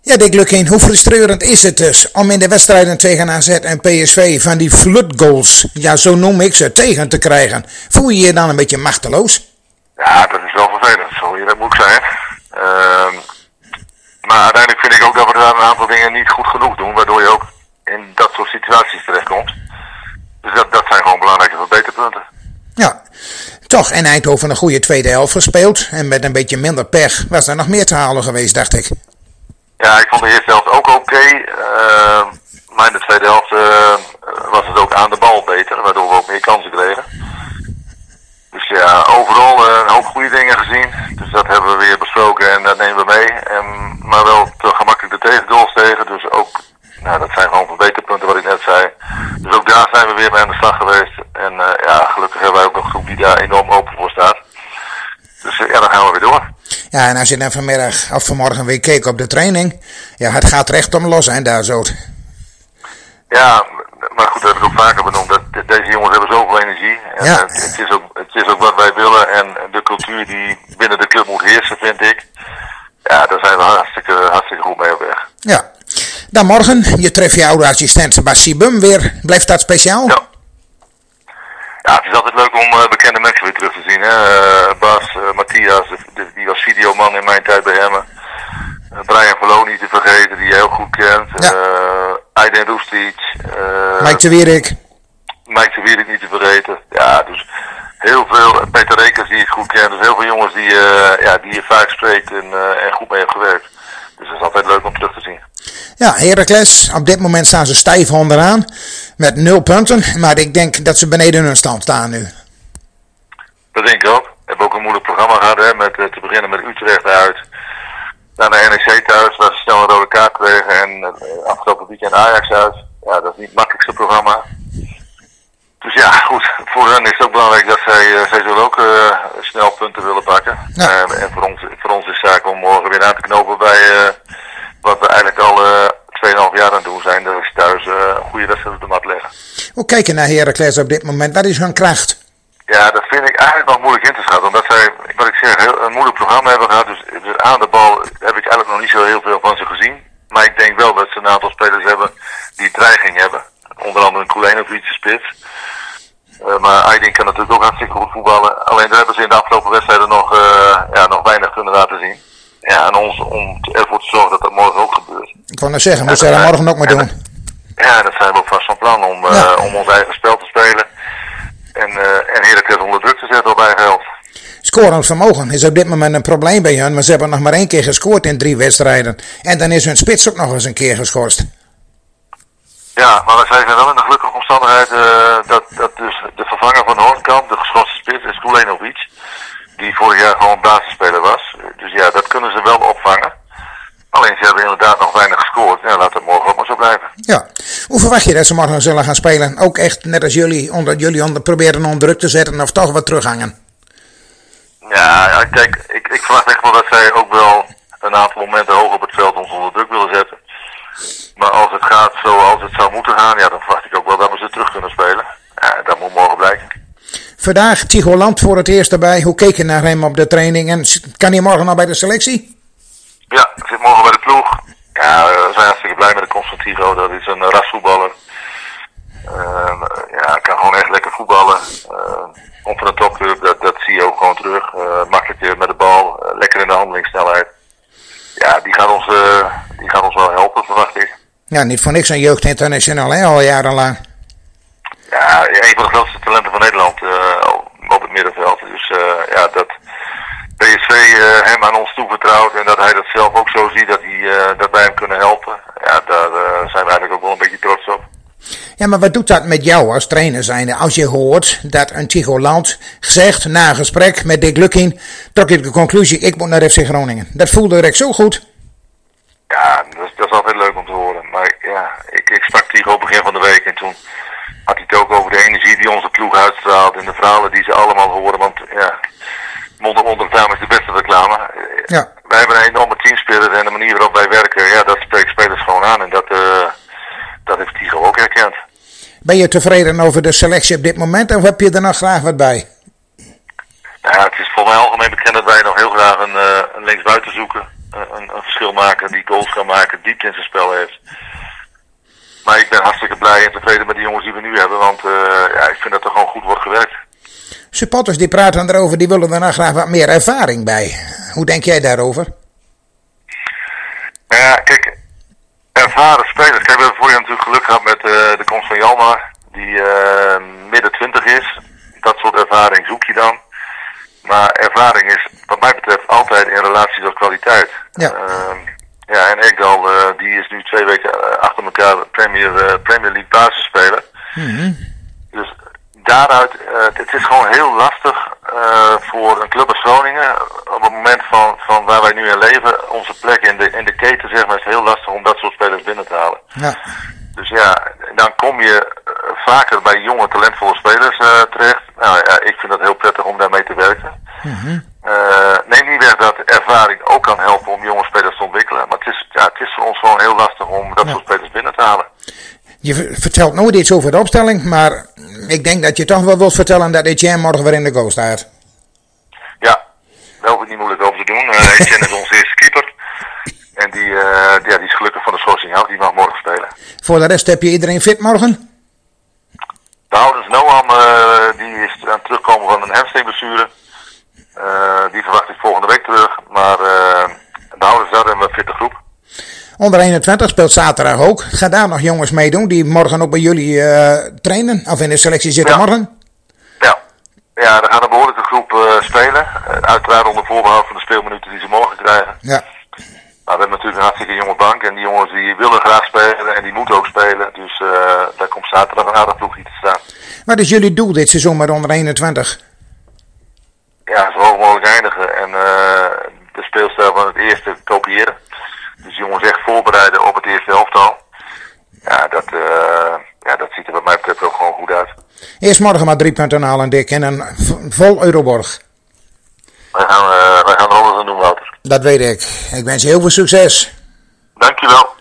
Ja, Dick Lukien, hoe frustrerend is het dus om in de wedstrijden tegen AZ en PSV van die floodgoals, ja zo noem ik ze, tegen te krijgen? Voel je je dan een beetje machteloos? Ja, dat is wel vervelend, sorry, dat moet ik zijn. Maar uiteindelijk vind ik ook dat we daar een aantal dingen niet goed genoeg doen, waardoor je ook in dat soort situaties terechtkomt. Dus dat zijn gewoon belangrijke verbeterpunten. Ja, toch in Eindhoven een goede tweede helft gespeeld en met een beetje minder pech was er nog meer te halen geweest, dacht ik. Ja, ik vond de eerste helft ook oké. Maar in de tweede helft was het ook aan de bal beter, waardoor we ook meer kansen kregen. Dus ja, overal een hoop goede dingen gezien. Dus dat hebben we weer besproken en dat nemen we mee. Maar wel te gemakkelijk de tegengoals tegen. Dus ook, nou, dat zijn gewoon verbeterpunten wat ik net zei. Dus ook daar zijn we weer mee aan de slag geweest. En ja, gelukkig hebben wij ook een groep die daar enorm open voor staat. Dus ja, dan gaan we weer door. Ja, en als je dan vanmiddag of vanmorgen weer keek op de training, ja, het gaat recht om los en daar zo. Ja, maar goed, dat heb ik ook vaker benoemd. Deze jongens hebben zoveel energie. En ja. Het is ook wat wij willen en de cultuur die binnen de club moet heersen, vind ik. Ja, daar zijn we hartstikke goed mee op weg. Ja. Dan morgen, je treft je oude assistent Sebastian Bum weer. Blijft dat speciaal? Ja. Ja, het is altijd leuk om bekende mensen weer terug te zien. Hè? Bas, Matthias, die was videoman in mijn tijd bij hem. Brian Verloon niet te vergeten, die je heel goed kent. Ja. Aiden Roestic. Mike de Wierik. Mike de Wierik niet te vergeten. Ja, dus heel veel. Peter Rekers die ik goed ken. Dus heel veel jongens die je vaak spreekt en goed mee hebt gewerkt. Dus dat is altijd leuk om terug te zien. Ja, Heracles, op dit moment staan ze stijf onderaan met 0 punten. Maar ik denk dat ze beneden hun stand staan nu. Dat denk ik ook. We hebben ook een moeilijk programma gehad, hè, met te beginnen met Utrecht uit. Naar de NEC thuis, waar ze snel een rode kaart kregen. En afgelopen weekend Ajax uit. Ja, dat is niet het makkelijkste programma. Dus ja, goed. Voor hen is het ook belangrijk dat zij zullen ook snel punten willen pakken. Ja. En voor ons is het zaak om morgen weer aan te knopen bij wat we eigenlijk al 2,5 jaar aan het doen zijn. Dat is thuis een goede wedstrijd op de mat leggen. Hoe kijken naar Heracles op dit moment? Wat is hun kracht? Ja, dat vind ik eigenlijk nog moeilijk in te schatten. Omdat zij, wat ik zeg, een moeilijk programma hebben gehad. Dus aan de bal heb ik eigenlijk nog niet zo heel veel van ze gezien. Maar ik denk wel dat ze een aantal spelers hebben die dreiging hebben. Onder andere een Kulenovic spits. Maar Aydin kan natuurlijk ook hartstikke goed voetballen. Alleen daar hebben ze in de afgelopen wedstrijden nog weinig kunnen laten zien. Ja, en ons om ervoor te zorgen dat dat morgen ook gebeurt. Ik wou nou zeggen, moeten ze dat morgen ook maar doen. Ja, dat zijn we ook vast van plan om ons eigen spel te spelen. En Heracles onder druk te zetten op eigen helft. Scorend vermogen is op dit moment een probleem bij hen. Maar ze hebben nog maar 1 keer gescoord in 3 wedstrijden. En dan is hun spits ook nog eens een keer geschorst. Ja, maar we zijn wel in de gelukkige omstandigheid dat dus de vervanger van Hoornkamp, de geschorste spits, is Kulenovic. Die vorig jaar gewoon basisspeler was. Dus ja, dat kunnen ze wel opvangen. Alleen ze hebben inderdaad nog weinig gescoord. Ja, laat het morgen ook maar zo blijven. Ja. Hoe verwacht je dat ze morgen zullen gaan spelen? Ook echt net als jullie proberen onder druk te zetten of toch wat terughangen? Ja, kijk, ik verwacht echt wel dat zij ook wel een aantal momenten hoog op het veld ons onder druk willen zetten. Maar als het gaat zoals het zou moeten gaan, ja, dan verwacht ik ook wel dat we ze terug kunnen spelen. Ja, dat moet morgen blijken. Vandaag Tycho Land voor het eerst erbij. Hoe keek je naar hem op de training? En kan hij morgen al bij de selectie? Ja, ik zit morgen bij de ploeg. Ja, we zijn hartstikke blij met de komst van Tycho. Dat is een rasvoetballer. Ja, kan gewoon echt lekker voetballen. Komt van een topclub, dat zie je ook gewoon terug. Makkelijk met de bal, lekker in de handelingssnelheid. Ja, die gaat ons wel helpen, verwacht ik. Ja, niet voor niks een jeugdinternational, hè, al jarenlang. Ja, een van de grootste talenten van Nederland op het middenveld. Dus ja, dat PSV hem aan ons toevertrouwt en dat hij dat zelf ook zo ziet dat wij hem kunnen helpen. Ja, daar zijn we eigenlijk ook wel een beetje trots op. Ja, maar wat doet dat met jou als trainer zijnde? Als je hoort dat een Tycho Land zegt, na een gesprek met Dick Lukien, trok ik de conclusie, ik moet naar FC Groningen. Dat voelde direct zo goed. Ja, dat is altijd leuk om te horen. Maar ja, ik sprak Tycho begin van de week en toen had hij het ook over de energie die onze ploeg uitstraalt en de verhalen die ze allemaal horen. Want ja, mond onder reclame is de beste reclame. Ja. Wij hebben een enorme teamspirit en de manier waarop wij werken, ja, dat spreekt spelers gewoon aan. En dat heeft Tycho ook herkend. Ben je tevreden over de selectie op dit moment of heb je er nog graag wat bij? Ja, het is voor mij algemeen bekend dat wij nog heel graag een linksbuiten zoeken. een verschil maken, die goals kan maken, diepte in zijn spel heeft. Maar ik ben hartstikke blij en tevreden met de jongens die we nu hebben, want ik vind dat er gewoon goed wordt gewerkt. Supporters die praten erover, die willen er nou graag wat meer ervaring bij. Hoe denk jij daarover? Ja, kijk, ervaren spelers. Kijk, we hebben vorig jaar natuurlijk geluk gehad met de komst van Jalmar, die midden 20 is. Dat soort ervaring zoek je dan. Maar ervaring is, wat mij betreft, altijd in relatie tot kwaliteit. Ja. En Ekdal, die is nu 2 weken achter elkaar Premier League basisspeler. Dus daaruit, het is gewoon heel lastig voor een club als Groningen, op het moment van waar wij nu in leven, onze plek in de keten, zeg maar, is het heel lastig om dat soort spelers binnen te halen. Ja. Dus ja, dan kom je vaker bij jonge, talentvolle spelers terecht. Nou ja, ik vind dat heel prettig om daarmee te werken. Neem niet weg dat ervaring ook kan helpen om jonge spelers te ontwikkelen. Maar het is voor ons gewoon heel lastig om dat soort spelers binnen te halen. Je vertelt nooit iets over de opstelling, maar ik denk dat je toch wel wilt vertellen dat Etienne morgen weer in de goal staat. Ja, daar hoef ik niet moeilijk over te doen. Etienne is onze eerste keeper. En die is gelukkig van de schorsing af, die mag morgen spelen. Voor de rest heb je iedereen fit morgen? De houdens Noam, die is aan het terugkomen van een hamstringblessure. Die verwacht ik volgende week terug. Maar de houdens daar hebben we een fitte groep. Onder 21 speelt zaterdag ook. Gaan daar nog jongens meedoen die morgen ook bij jullie trainen? Of in de selectie zitten morgen? Ja, er gaat een behoorlijke groep spelen. Uiteraard onder voorbehoud van de speelminuten die ze morgen krijgen. Ja. Maar we hebben natuurlijk een hartstikke jonge bank. En die jongens die willen graag spelen en die moeten ook spelen. Dus daar komt zaterdag een aardig ploegje te staan. Wat is jullie doel dit seizoen met onder 21? Ja, zo hoog mogelijk eindigen. En de speelstijl van het eerste kopiëren. Dus jongens echt voorbereiden op het eerste elftal. Ja, dat ziet er wat mij betreft ook gewoon goed uit. Eerst morgen maar 3 punten halen, Dick. En een vol Euroborg. Wij gaan er alles aan doen, Wouter. Dat weet ik. Ik wens je heel veel succes. Dankjewel.